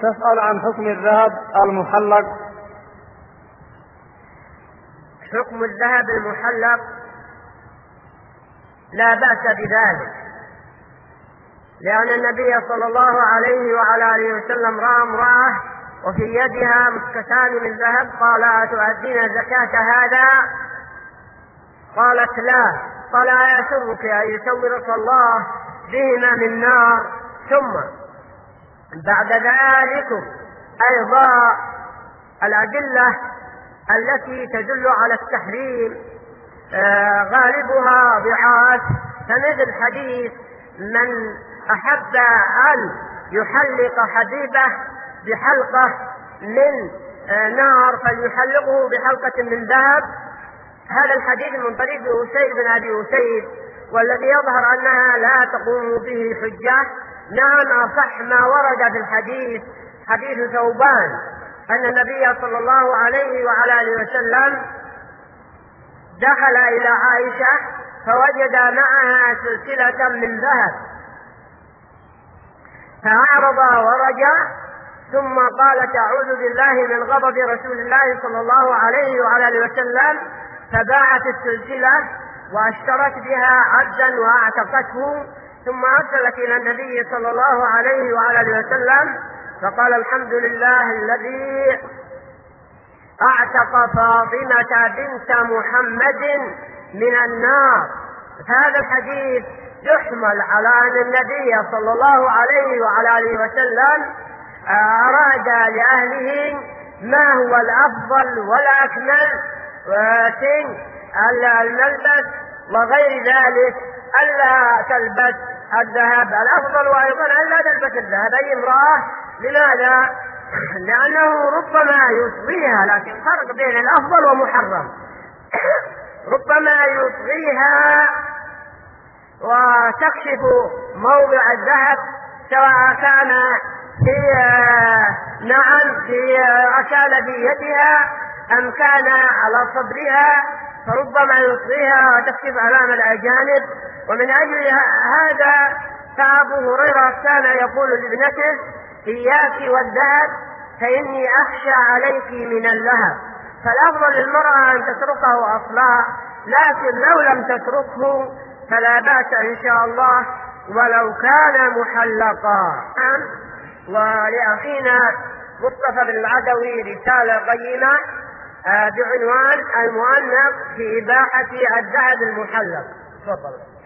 تسأل عن حكم الذهب المحلق. حكم الذهب المحلق لا بأس بذلك، لأن النبي صلى الله عليه وعلى آله وسلم رأى امرأة وفي يدها مسكتان من ذهب، قال: أتؤدين زكاة هذا؟ قالت: لا. قال: أيسرك أن يسورك الله بهما من نار؟ ثم بعد ذلك أيضا الأدلة التي تدل على التحريم غالبها ضعاف، فمثل حديث: من أحب أن يحلق حبيبه بحلقة من نار فليحلقه بحلقة من ذهب. هذا الحديث من طريق أسيد بن أبي أسيد، والذي يظهر أنها لا تقوم به حجة. نعم، أصح ما ورد في الحديث حديث ثوبان أن النبي صلى الله عليه وعلى آله وسلم دخل إلى عائشة فوجد معها سلسلة من ذهب، فأعرض ورجع، ثم قالت: أعوذ بالله من غضب رسول الله صلى الله عليه وعلى آله وسلم، فباعت السلسلة واشترت بها عبدا وأعتقته، ثم أرسلت إلى النبي صلى الله عليه وعلى آله وسلم فقال: الحمد لله الذي أعتق فاطمة بنت محمد من النار. فهذا الحديث يحمل على أن النبي صلى الله عليه وعلى آله وسلم أراد لأهله ما هو الأفضل والأكمل الملبس وغير ذلك، ألا تلبس الذهب الأفضل، وأيضا ألا تلبس الذهب أي امرأة. لماذا؟ لأنه ربما يصغيها، لكن فرق بين الأفضل ومحرم. ربما يصغيها وتكشف موضع الذهب، سواء كان كان في يدها أم كان على صدرها، فربما يصغيها وتكشف أمام الأجانب. ومن أجل هذا فأبو هريرة كان يقول لابنته: إياك والذهب فإني أخشى عليك من اللهب. فالأفضل للمرأة أن تتركه أصلا، لكن لو لم تتركه فلا بأس إن شاء الله ولو كان محلقا. ولأخينا مصطفى بن العدوي رسالة قيمة بعنوان: المؤنق في إباحة الذهب المحلق. تفضل.